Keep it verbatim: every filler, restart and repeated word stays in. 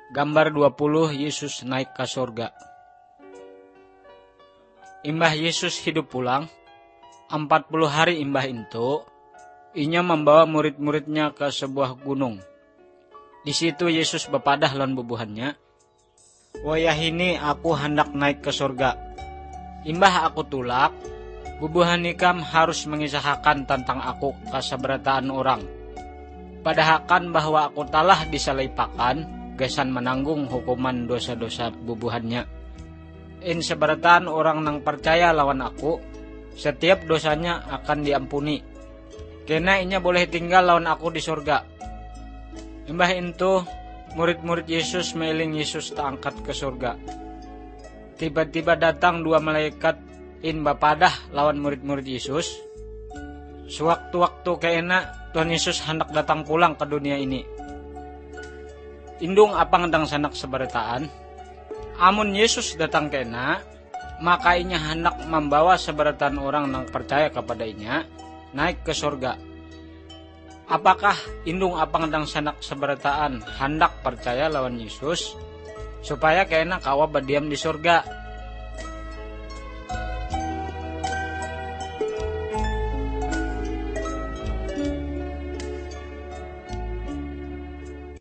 Gambar dua puluh, Yesus naik ke surga. Imbah Yesus hidup pulang, empat puluh hari imbah itu, inya membawa murid-muridnya ke sebuah gunung. Di situ Yesus bepadah lawan bubuhannya, "Wayahini aku hendak naik ke surga. Imbah aku tulak, bubuhan ikam harus mengisahkan tentang aku ke sabarataan orang. Padahakan bahwa aku talah disalaipakan, gesan menanggung hukuman dosa-dosa bubuhannya. In sabarataan orang nang percaya lawan aku, setiap dosanya akan diampuni. Kena inya boleh tinggal lawan aku di surga." Imbah itu, murid-murid Yesus mailing Yesus terangkat ke surga. Tiba-tiba datang dua malaikat in bapadah lawan murid-murid Yesus. Sewaktu-waktu kena Tuhan Yesus hendak datang pulang ke dunia ini. Indung apa ngedang sanak sabarataan, amun Yesus datang kena, maka inya hendak membawa sabarataan orang yang percaya kepada inya naik ke surga. Apakah indung apa ngedang sanak sabarataan hendak percaya lawan Yesus supaya kena kawa berdiam di surga?